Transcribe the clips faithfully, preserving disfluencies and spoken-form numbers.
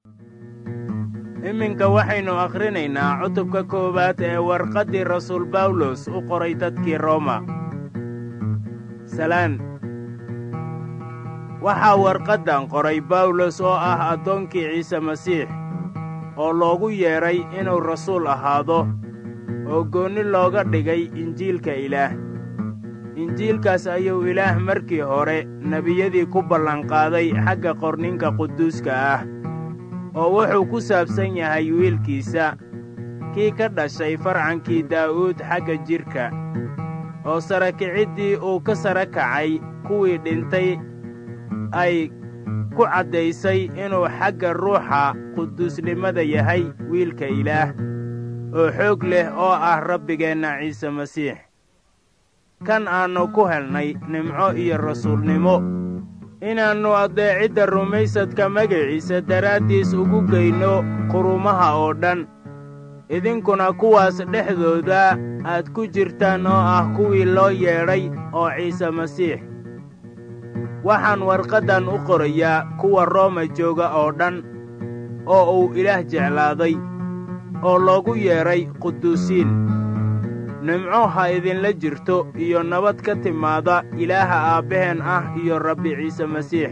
iminka waxaynu akhrinaynaa cutubka koowaad ee warqaddii rasuul bawlos u qoray dadkii rooma. salaan. waxaa warqaddan qoray bawlos oo ah addoonkii ciise masiix, oo loogu yeedhay inuu rasuul ahaado, oo goonni looga dhigay injiilka ilaah. injiilkaas ayuu ilaah markii hore nebiyadii ku ballanqaaday xagga qorninka quduuska ah, oo wuxuu ku saabsan yahay wiilkiisa, kii ka dhashay farcankii daa'uud xagga jidhka, oo sara kiciddii uu ka sara kacay kuwii dhintay ay ku caddaysay inuu xagga ruuxa quduusnimada yahay wiilka ilaah, oo xoog leh oo ah rabbigeenna ciise masiix, kan aannu ku helnay nimco iyo rasuulnimo, inaannu addeecidda rumaysadka magaciisa daraaddiis ugu geyno qurumaha oo dhan, idinkuna kuwaas dhexdooda aad ku jirtaan oo ah kuwii loo yeedhay oo ciise masiix. waxaan warqaddan u qorayaa kuwa rooma jooga oo dhan, oo uu ilaah jeclaaday, oo loogu yeedhay quduusiin. nimco ha idinla jirto iyo nabad ka timaada ilaaha aabbaheen ah iyo rabbi ciise masiix.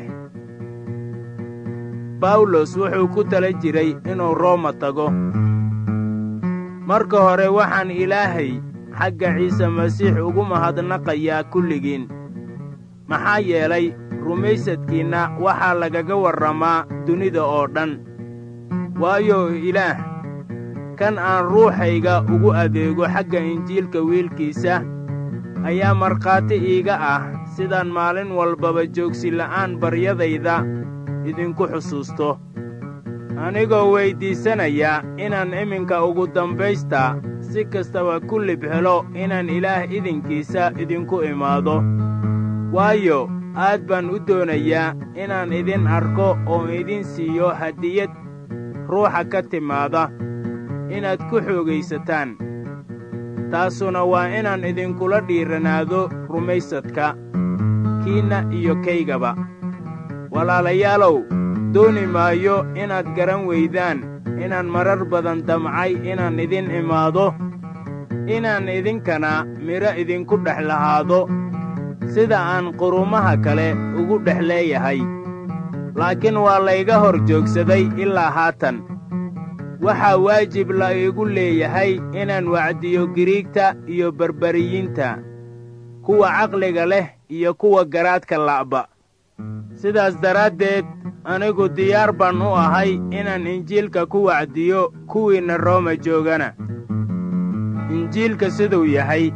bawlos wuxuu ku tala jiray inuu rooma tago. marka hore waxaan ilaahay xagga ciise masiix ugu mahadnaqayaa kulligiin, maxaa yeelay rumaysadkiinna waxaa lagaga warramaa dunida oo dhan. waayo ilaah, kan aan ruuxayga ugu adeego xagga injiilka wiilkiisa, ayaa markhaati iiga ah sidaan maalin walbaba joogsila'aan baryadayda idinku xusuusto, anigoo weyddiisanaya inaan iminka ugu dambaysta si kastaba ku lib helo inaan ilaah idinkiisa idinku imaado. waayo aad baan u doonayaa inaan idin arko oo idin siiyo hadiyad ruuxa ka timaada, inaad ku xoogaysataan. taasuna waa inaan idinkula dhiiranaado rumaysadka, kiinna iyo kaygaba. walaalayaalow, dooni maayo inaad garan weydaan inaan marar badan damcay inaan idin imaado, inaan idinkana midho idinku dhex lahaado, sida aan qurumaha kale ugu dhex leeyahay. laakiin waa layga hor joogsaday ilaa haatan. waxaa waajib la iigu leeyahay inaan wacdiyo Giriigta iyo Barbariyiinta, kuwa caqliga leh iyo kuwa garaadka la'ba. sidaas daraaddeed anigu diyaar baan u ahay inaan injiilka ku wacdiyo kuwiinna rooma joogana. injiilka siduu yahay.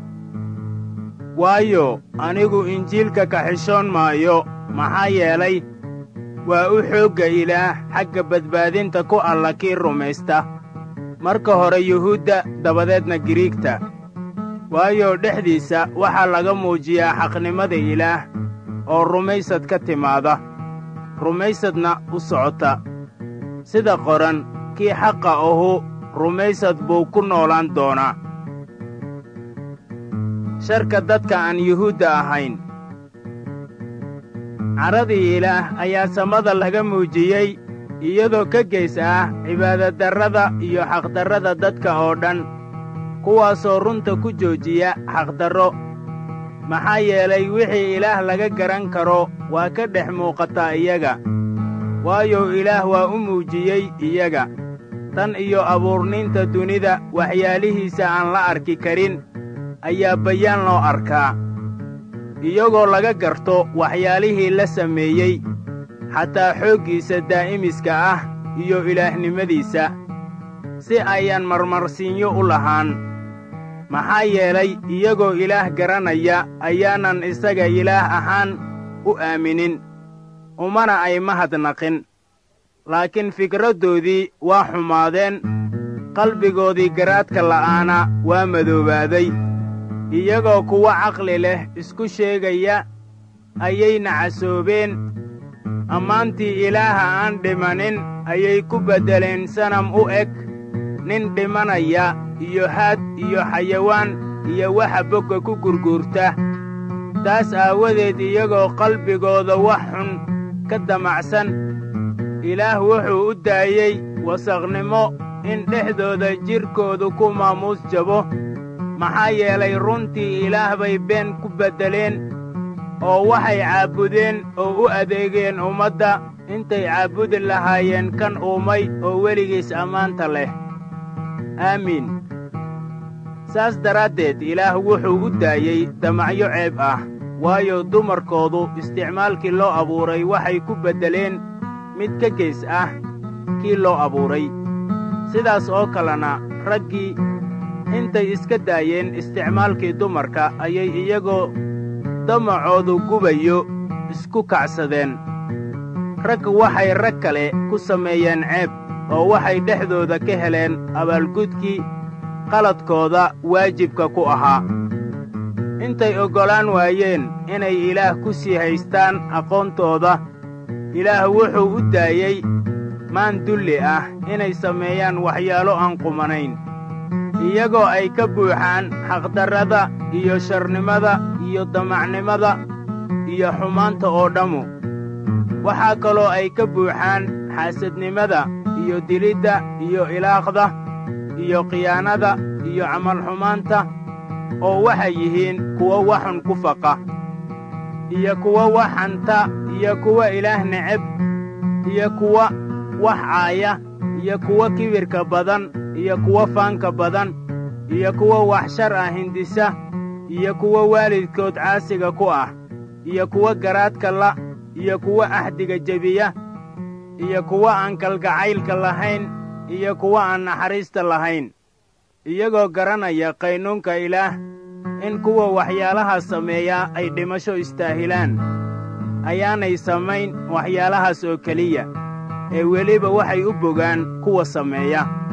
waayo anigu injiilka ka xishoon maayo, maxaa yeelay waa u xoogga ilaah xagga badbaadinta ku alla kii rumaysta, marka hore yuhuudda dabadeedna Giriigta. waayo dhexdiisa waxaa laga muujiyaa xaqnimada ilaah oo rumaysad ka timaada, rumaysadna u socota. sida qoran, kii xaqa ahu rumaysad buu ku noolaan doonaa. sharka dadka aan yuhuudda ahayn. caradii ilaah ayaa samada laga muujiyey, iyadoo ka geys ah cibaadadarrada iyo xaqdarrada dadka oo dhan, kuwaasoo runta ku joojiya xaqdarro. maxaa yeelay wixii ilaah laga garan karo waa ka dhex muuqataa iyaga, waayo ilaah waa u muujiyey iyaga, tan iyo abuurniinta dunida waxyaalihiisa aan la arki karin ayaa bayaan loo arkaa, iyagoo laga garto waxyaalihii la sameeyey, xataa xooggiisa daa'imiska ah iyo ilaahnimadiisa, si ayaan marmarsiinyo u lahaan. maxaa yeelay iyagoo ilaah garanaya ayaanan isaga ilaah ahaan u aaminin, umana ay mahadnaqin. laakiin fikraddoodii waa xumaadeen, qalbigoodii garaadka la'aana waa madoobaaday. iyagoo kuwa caqli leh isku sheegaya ayay nacasoobeen, ammaantii ilaaha aan dhimanin ayay ku beddeleen sanam u eg nin dhimanaya, iyo haad iyo xayawaan iyo waxa bogga ku gurguurta. taas aawadeed iyagoo qalbigooda wax xun ka damacsan ilaah wuxuu u daayey wasakhnimo in dhexdooda jidhkoodu ku maamuus jabo, maxaa yeelay runtii ilaah bay been ku beddeleen, oo waxay caabudeen oo u adeegeen ummadda intay caabudi lahaayeen kan uumay oo weligiis ammaanta leh. aamiin. saas daraaddeed ilaah wuxuu u daayey damacyo ceeb ah, waayo dumarkoodu isticmaalkii loo abuuray waxay ku beddeleen mid ka gees ah kii loo abuuray. sidaas oo kalena raggii intay iska daayeen isticmaalkii dumarka ayay iyagoo damacoodu gubayo isku kacsadeen. rag waxay rag kale ku sameeyeen ceeb, oo waxay dhexdooda ka heleen abaalgudkii qaladkooda waajibka ku ahaa. intay oggolaan waayeen inay ilaah ku sii haystaan aqoontooda, ilaah wuxuu u daayey maan dulli ah inay sameeyaan waxyaalo aan qumanayn, iyagoo ay ka buuxaan xaqdarrada iyo sharnimada iyo damacnimada iyo xumaanta oo dhammu. waxaa kaloo ay ka buuxaan xaasadnimada iyo dilidda iyo ilaaqda iyo khiyaanada iyo camalxumaanta, oo waxay yihiin kuwo waxun ku faqa, iyo kuwa wax hanta, iyo kuwa ilaah neceb, iyo kuwa wax caaya, iyo kuwa kibirka badan, iyo kuwa faanka badan, iyo kuwa wax shar ah hindisa, iyo kuwa waalidkood caasiga ku ah, iyo kuwa garaadka la, iyo kuwa ahdiga jebiya, iyo kuwa aan kalgacaylka lahayn, iyo kuwa aan naxariista lahayn, iyagoo garanaya qaynuunka ilaah in kuwa waxyaalahaas sameeyaa ay dhimasho istaahilaan, ayaanay samayn waxyaalahaas oo keliya, ee weliba waxay u bogaan kuwa sameeya.